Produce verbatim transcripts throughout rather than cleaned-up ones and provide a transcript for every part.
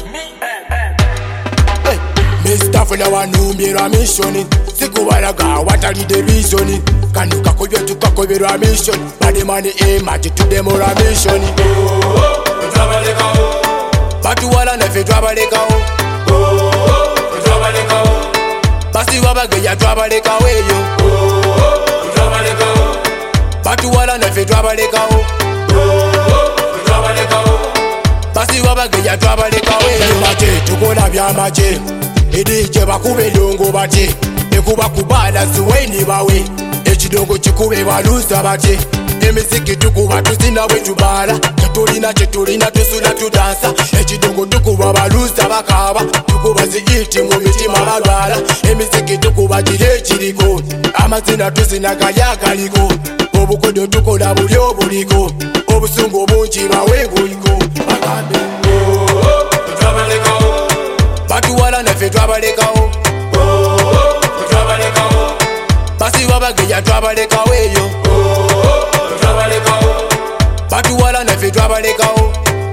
Mister Fula wanumbirwa mission sikubalaga watalide vision kanu kakobya tukakoberwa mission bade mani ema tutudemora mission twabalekawo batu wala nefe twabalekawo twabalekawo basi wabageya twabalekawo eyo twabalekawo batu wala nefe twabalekawo twabalekawo basi wabageya twabalekawo eyo maje tukola byamaje edije bakube longo bati ekuba kubala siweni bawe ekidongo kikube baluza bati emiziki tukuba tuzina bwe tubala tetulina kyetulina tusula tudansa ekidongo tukuba baluza bakaba tukuba ziyiti mu mitima balwala emiziki tukuba gire kiriko amazina tuzina gayagaliko obukodo tukola buli obuliko obusungu obungi bawe buliko bagambe twabalekawo batu wala nefe twabalekawo twabalekawo basi wabageya twabalekawo eyo twabalekawo batu wala nefe twabalekawo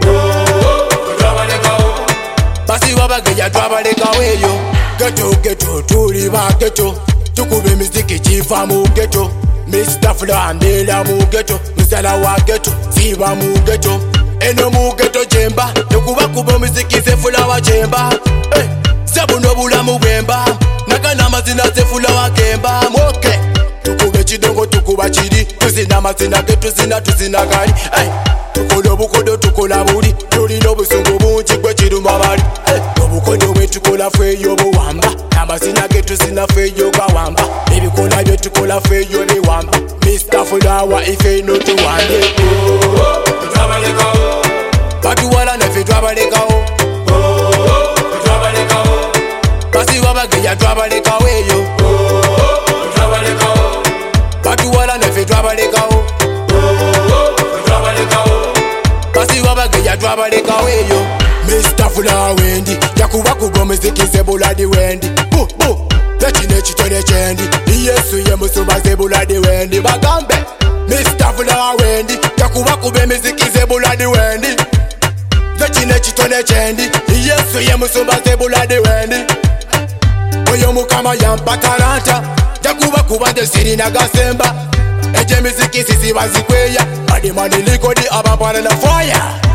twabalekawo basi wabageya twabalekawo eyo geto geto tuli ba geto tukube miziki kiva mu geto Mister Fula ndela mu geto musala wa geto siba mu geto eno mu geto jemba yokuba kuba muziki ze Fula wa jemba hey. Sabuno bulamu bwemba nakana amazina ze Fula wa gemba moke tukube kidongo tukuba kiri tuzina amazina ge tuzina tuzina gali hey. Tukola obukodo tukola buli tulina obusungu bungi gwe kiruma bali hey. Obukodo bwe tukola feeyo buwamba amazina ge tuzina feeyo gawamba ebikola bye tukola feeyo biwamba Mister Fula wa ife ino tuwande twabalekawo batu wala nefe twabalekawo twabalekawo basi wabageya twabalekawo eyo twabalekawo batu wala nefe twabalekawo twabalekawo basi wabageya twabalekawo eyo Mister Fula wendi yakuba kuba muziki ze buladi wendi bu bu tekino ekitone kyendi Yesu ye musumba ze buladi wendi bagambe Mister Fula wendi yakuba kuba emiziki ze buladi wendi tekino ekitone kyendi Yesu ye musumba ze buladi wendi oyo mukama yampa talanta jakuba kuba nze sirina gasemba ejo emiziki siziba zikweya badi mani likodi abapana na fire